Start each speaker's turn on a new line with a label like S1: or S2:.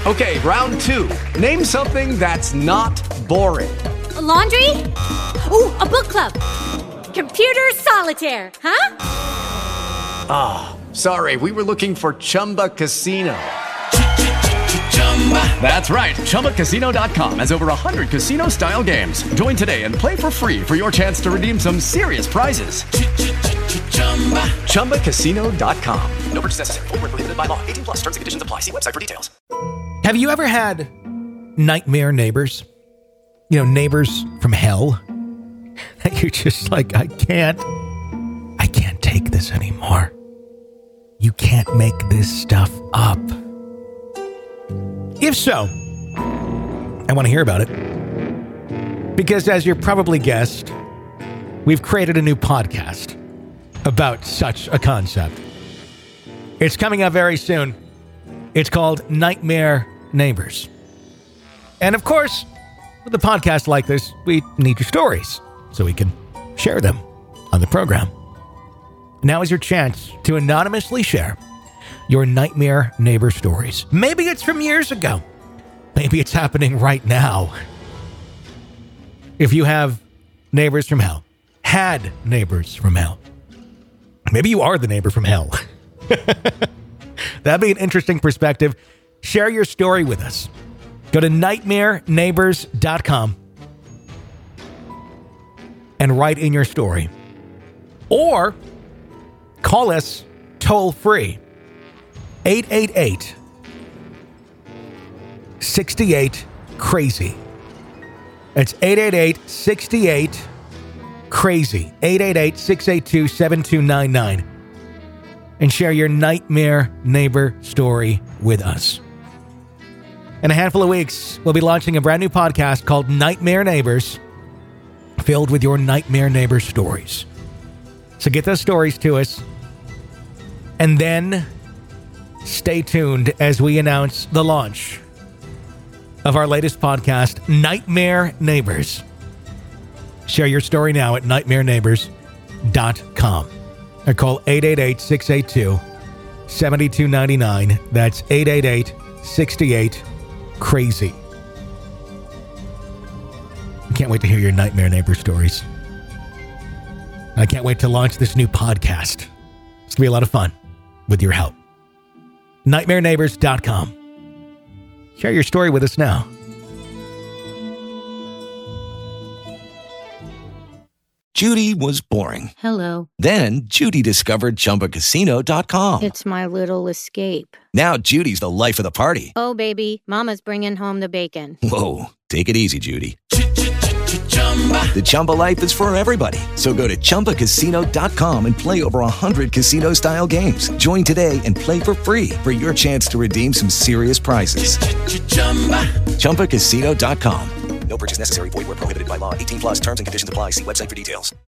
S1: Okay, round 2. Name something that's not boring.
S2: A laundry? Ooh, a book club. Computer solitaire, huh?
S1: Sorry, we were looking for Chumba Casino. That's right. ChumbaCasino.com has over 100 casino-style games. Join today and play for free for your chance to redeem some serious prizes. ChumbaCasino.com. No purchase necessary. Void where prohibited by law. 18 plus. Terms and conditions apply. See website for details.
S3: Have you ever had nightmare neighbors? You know, neighbors from hell? You're just like, I can't take this anymore. You can't make this stuff up. If so, I want to hear about it. Because as you're probably guessed, we've created a new podcast about such a concept. It's coming up very soon. It's called Nightmare Neighbors. And of course, with a podcast like this, we need your stories so we can share them on the program. Now is your chance to anonymously share your nightmare neighbor stories. Maybe it's from years ago. Maybe it's happening right now. If you have neighbors from hell, had neighbors from hell, maybe you are the neighbor from hell. That'd be an interesting perspective. Share your story with us. Go to nightmareneighbors.com and write in your story. Or call us toll free. 888-68-CRAZY. It's 888-68-CRAZY. 888-682-7299. And share your nightmare neighbor story with us. In a handful of weeks, we'll be launching a brand new podcast called Nightmare Neighbors, filled with your nightmare neighbor stories. So get those stories to us. And then stay tuned as we announce the launch of our latest podcast, Nightmare Neighbors. Share your story now at nightmareneighbors.com or call 888-682-7299. That's 888-68-CRAZY. I can't wait to hear your nightmare neighbor stories. I can't wait to launch this new podcast. It's going to be a lot of fun with your help. nightmareneighbors.com. Share your story with us now.
S4: Judy was boring.
S2: Hello.
S4: Then Judy discovered ChumbaCasino.com.
S2: It's my little escape.
S4: Now Judy's the life of the party.
S2: Oh, baby, mama's bringing home the bacon.
S4: Whoa, take it easy, Judy. The Chumba life is for everybody. So go to ChumbaCasino.com and play over 100 casino-style games. Join today and play for free for your chance to redeem some serious prizes. ChumbaCasino.com. No purchase necessary. Void where prohibited by law. 18 plus terms and conditions apply. See website for details.